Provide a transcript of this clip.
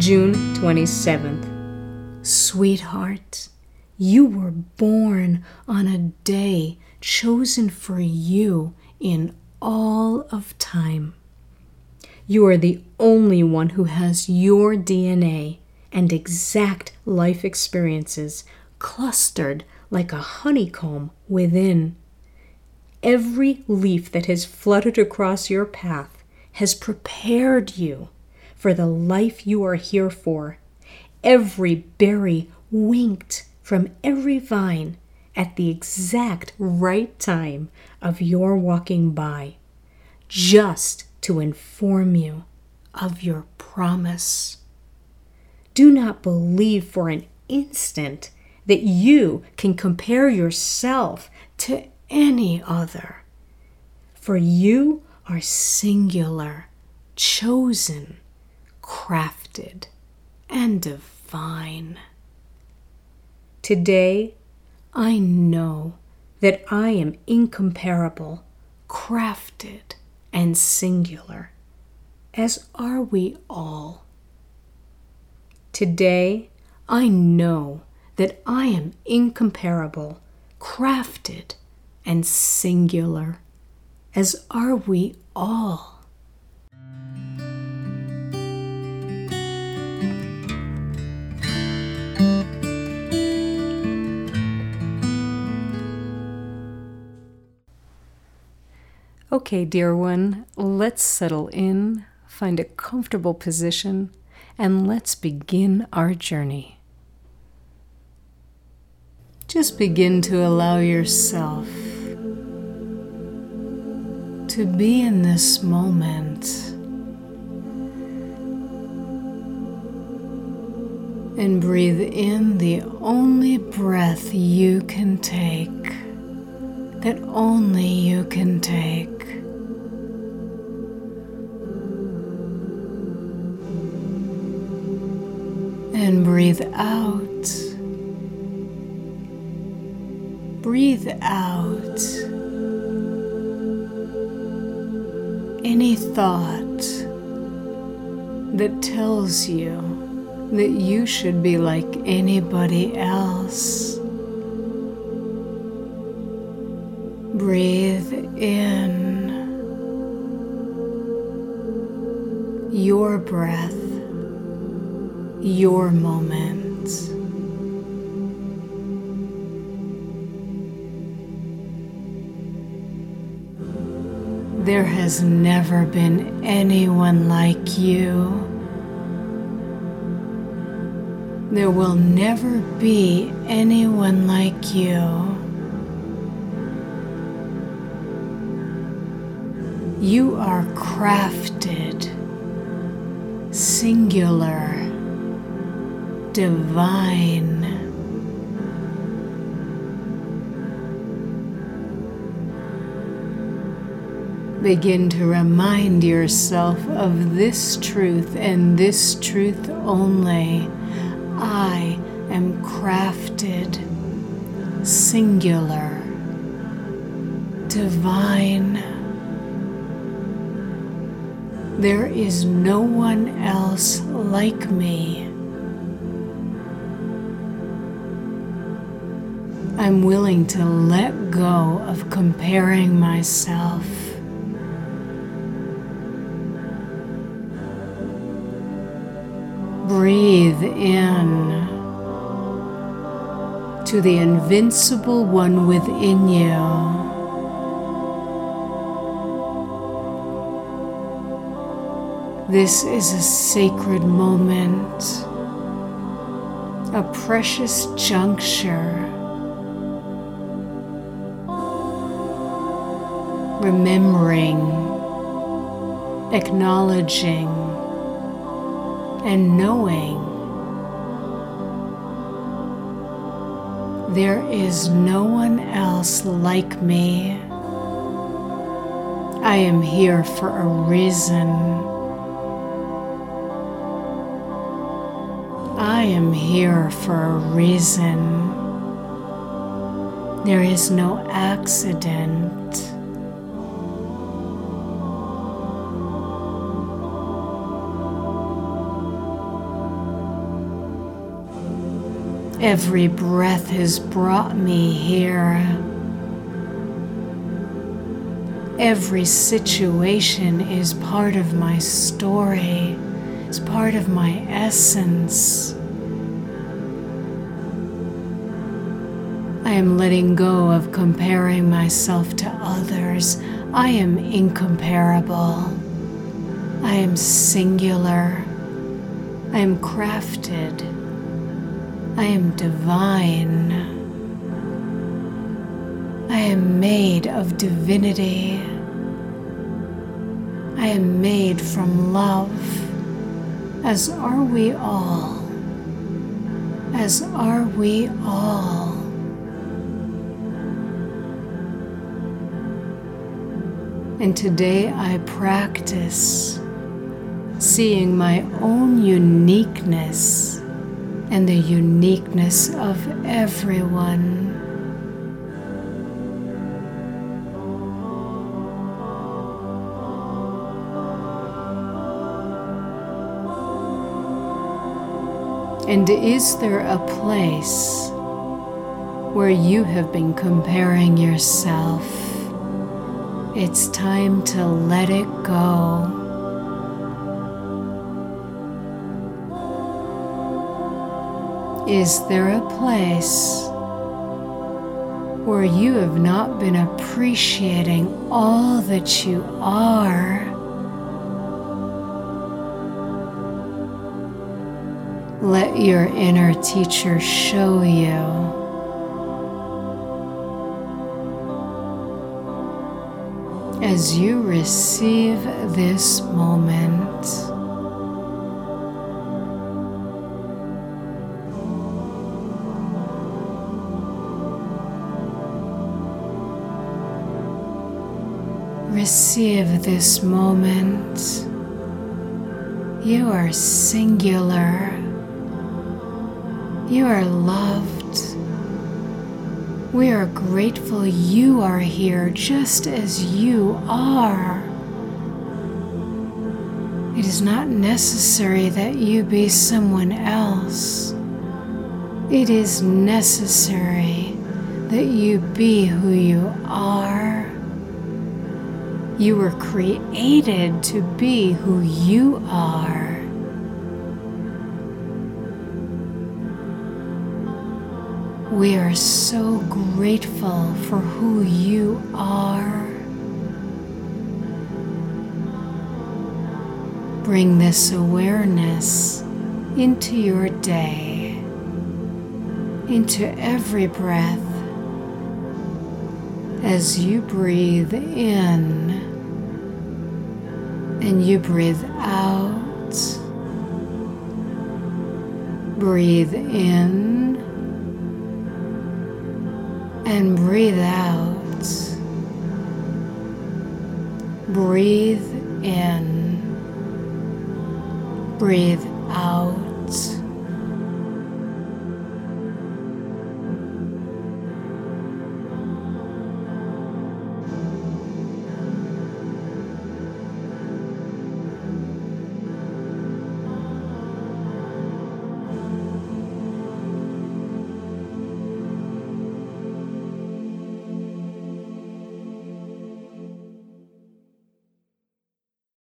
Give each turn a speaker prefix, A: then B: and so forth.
A: June 27th. Sweetheart, you were born on a day chosen for you in all of time. You are the only one who has your DNA and exact life experiences clustered like a honeycomb within. Every leaf that has fluttered across your path has prepared you for the life you are here for. Every berry winked from every vine at the exact right time of your walking by, just to inform you of your promise. Do not believe for an instant that you can compare yourself to any other, for you are singular, chosen, crafted, and divine. Today, I know that I am incomparable, crafted, and singular, as are we all. Today, I know that I am incomparable, crafted, and singular, as are we all. Okay, dear one, let's settle in, find a comfortable position, and let's begin our journey. Just begin to allow yourself to be in this moment and breathe in the only breath you can take, that only you can take. And breathe out. Breathe out any thought that tells you that you should be like anybody else. Breathe in your breath, your moment. There has never been anyone like you. There will never be anyone like you. You are crafted, singular, divine. Begin to remind yourself of this truth and this truth only. I am crafted, singular, divine. There is no one else like me. I'm willing to let go of comparing myself. Breathe in to the invincible one within you. This is a sacred moment, a precious juncture. Remembering, acknowledging, and knowing there is no one else like me. I am here for a reason. I am here for a reason. There is no accident. Every breath has brought me here. Every situation is part of my story, is part of my essence. I am letting go of comparing myself to others. I am incomparable. I am singular. I am crafted. I am divine. I am made of divinity. I am made from love, as are we all. As are we all. And today I practice seeing my own uniqueness and the uniqueness of everyone. And is there a place where you have been comparing yourself? It's time to let it go. Is there a place where you have not been appreciating all that you are? Let your inner teacher show you. As you receive this moment, receive this moment. You are singular. You are loved. We are grateful you are here just as you are. It is not necessary that you be someone else. It is necessary that you be who you are. You were created to be who you are. We are so grateful for who you are. Bring this awareness into your day, into every breath. As you breathe in and you breathe out, breathe in and breathe out. Breathe in, breathe out.